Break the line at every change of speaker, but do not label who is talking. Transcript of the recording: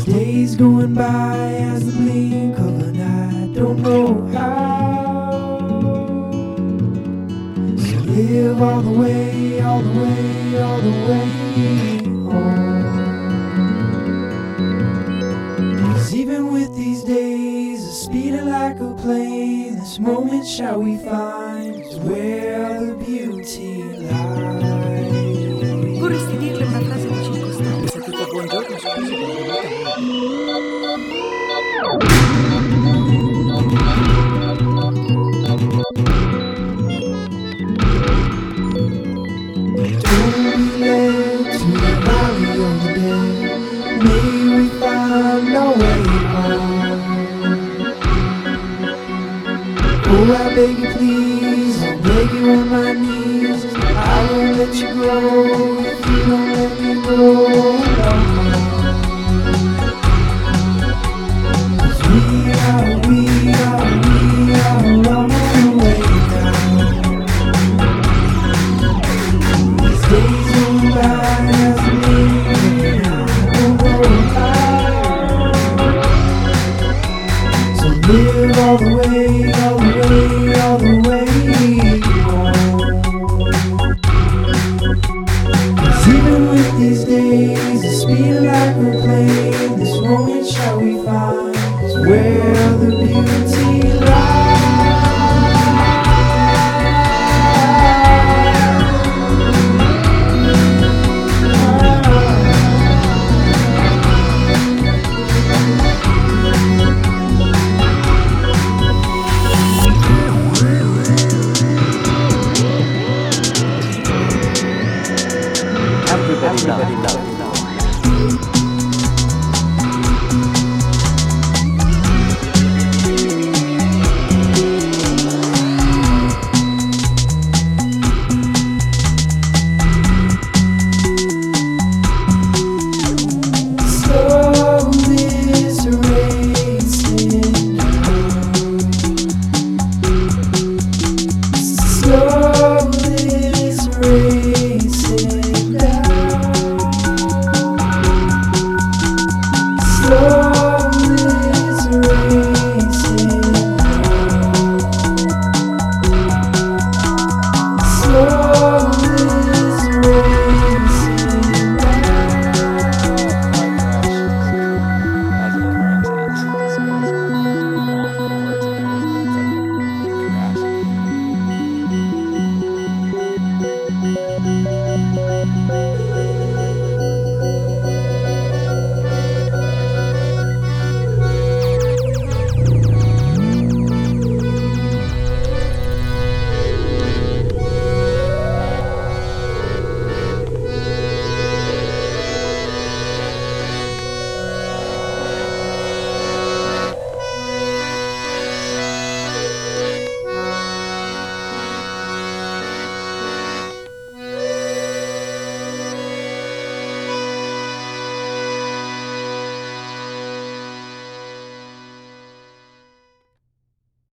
Days going by as the blink of an eye, don't know how. So live all the way, all the way, all the way home. 'Cause even with these days speeding like a plane, this moment shall we find is where the beauty lies.
Vorresti dirle una frase di circostanza, tipo buongiorno, scusi per la
Oh, I beg you please, I beg you on my knees, I won't let you go if you don't let me go. 'Cause we are on the way down. These days go by as they go by. So live all the way, all the way, all the way home. 'Cause even with these days, the speed like a plane, this moment shall we find is where the beauty lies.
Everybody loves.